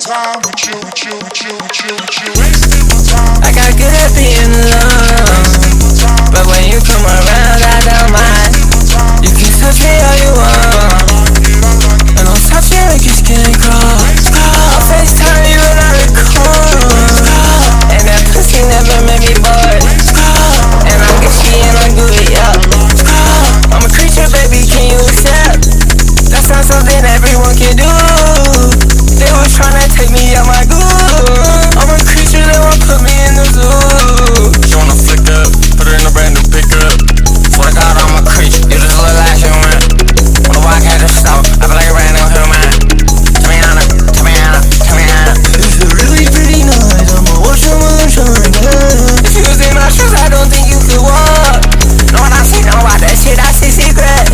I got good at being alone, but when you come around, I don't mind. You can touch me all you want, and I'll touch you like your skin crawl. I'll FaceTime you and I record, and that pussy never made me bored. And I'm Gucci and I'm good, yeah. I'm a creature, baby, can you accept? That's not something everyone can do. They were tryna take me out my goo. I'm a creature, they won't put me in the zoo. She wanna flick up, put her in a brand new pickup. Swear to God, I'm a creature, you just look like human. Wanna walk at the store, I feel like a brand new human. Tamiana, Tamiana, Tamiana. It's a really pretty night, I'ma watch your moonshine. If you was in my shoes, I don't think you could walk. No one I see, know about that shit, I see secret.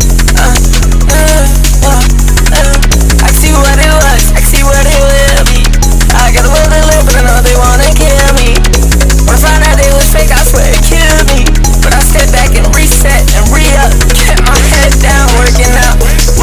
I see what it was, I see what it will be. I got a will to live, but I know they wanna kill me. When I found out they was fake, I swear it killed me. But I stepped back and reset and re-up. Kept my head down, working out.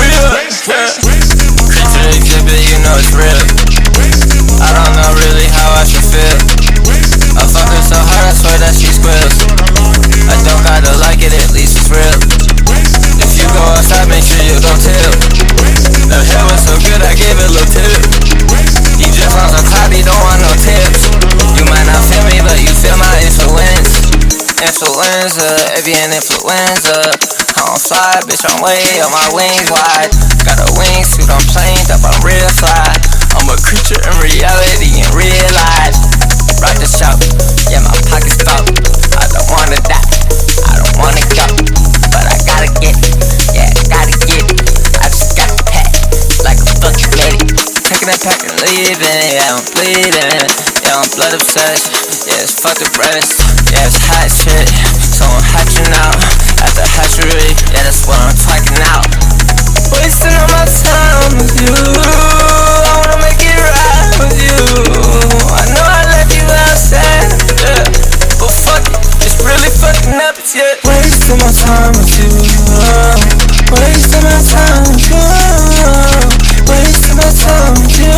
Creature exhibit, you know it's real. I don't know really how I should feel. I fuck her so hard, I swear that she squeals. I don't gotta like it, at least it's real. If you go outside, make sure you don't tip. The hair was so good, I gave it a little tip. He just on some cloud, he don't want no tips. You might not feel me, but you feel my influence. Influenza, avian influenza. I don't fly, bitch, I'm way on my wings wide. Got a wingsuit, I'm planed up, I'm real fly. I'm a creature in reality and real life. Rock the shop, yeah, my pocket's full. I don't wanna die, I don't wanna go, but I gotta get it, yeah, I gotta get it. I just got the pack, like a fucking lady. Taking that pack and leaving, yeah, I'm bleeding. Yeah, I'm blood obsessed, yeah, it's fucking breast. Yeah, it's hot shit, so I'm hatching out at the hatchery, yeah, that's what I'm talking out. Wasting all my time with you, I wanna make it right with you. I know I left you outside, yeah, but fuck it, it's really fucking up, yeah. Wasting my time with you, wasting my time with you, wasting my time with you.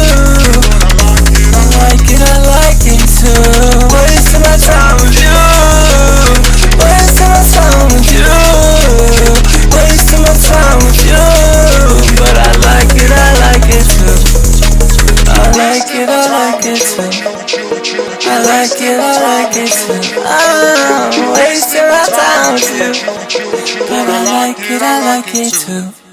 I like it too. Wasting my time with you, wasting my time with you, wasting my time with you. But I like it too. I like it too. I like it too. I'm wasting my time with you, but I like it too.